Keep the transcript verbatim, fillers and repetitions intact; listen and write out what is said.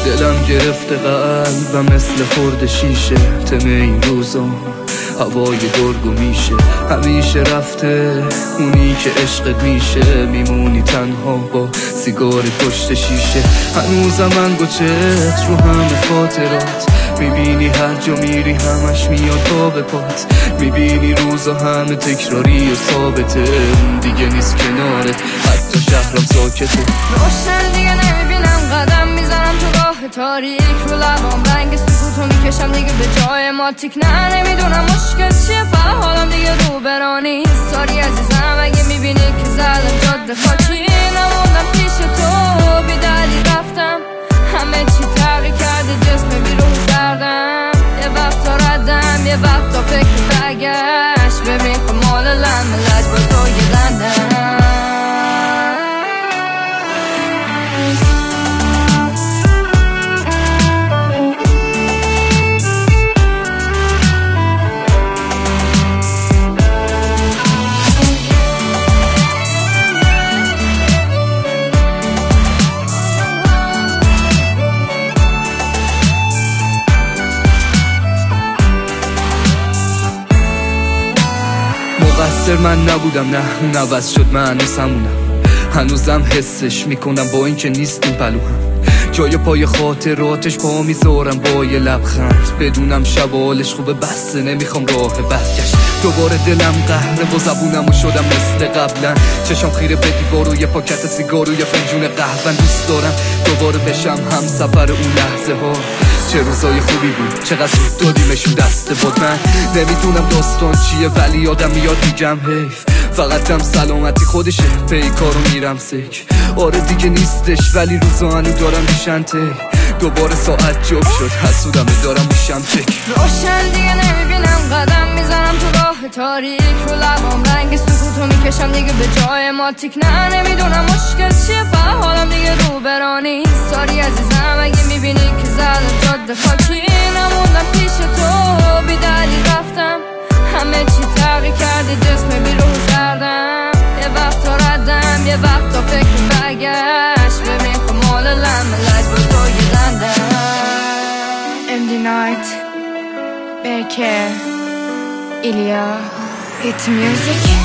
دلم گرفته قلبم مثل خورد شیشه، تم این روزا هوای گرگو میشه. همیشه رفته اونی که عشقت میشه، میمونی تنها با سیگار پشت شیشه. هنوزم انگوچت رو همه خاطرات، میبینی هر جا میری همش میاد تا به پات. میبینی روزا همه تکراری و ثابته، دیگه نیست کنارت حتی شهرم ساکته. روشن دیگه نمیبینم، قدم میزنم تو راه تاریک، رو لبام رنگ سکوتو میکشم دیگه به جای ما تیک. نه نمیدونم مشکل چیه، فقط حالم دیگه رو برانی. ساری عزیزم اگه میبینی که زدم جاده خاکی، نموندم پیش تو بی دلیل رفتم. همه چی تغییر کرده، جسم بیرون کردم. یه وقتا ردم، یه وقتا فکر برگشت. ببین خمال لم لج با تو یه دندم. مقصر من نبودم، نه اون عوض شد، من هنوز همونم. هنوزم حسش میکنم با این که نیستیم پلو هم. جای پای خاطراتش پا میذارم با یه لبخند. بدونم شبالش خوبه بسته، نمیخوام راه برگشت. دوباره دلم قهره با زبونم و شدم مثل قبلا. چشم خیره به دیوار و یه پاکت سیگار و یه فنجون قهوه. دوست دارم دوباره بشم هم سفر اون لحظه ها. چه روزای خوبی بود، چقدر زود دادیمشون دست بود. من نمیدونم داستان چیه ولی آدم میاد میگم حیف. فقط هم سلامتی خودشه، پیکارو میرم سک. آره دیگه نیستش ولی روزا هنو دارم میشن تی. دوباره ساعت جب شد، حسودم دارم میشم چک. روشن دیگه نمیبینم، قدم میزنم تو راه تاریک، رو لبام رنگ سکوتو میکشم دیگه به جای ما تیک. نه نمیدونم مشکل چیه، فقط حالم دیگه رو برانی. ساری عزیزم اگه میبینی که زدم جاده خاکی، نموندم پیش تو بی دلیل رفتم. همه چی تغییر کرده، جسم بیرون کردم. یه وقتا ردم، یه وقتا فکر برگشت. ببین خمال لم لج با تو یه دندم. ام دی نایت، بیکر، ایلیا، هیت میوزیک.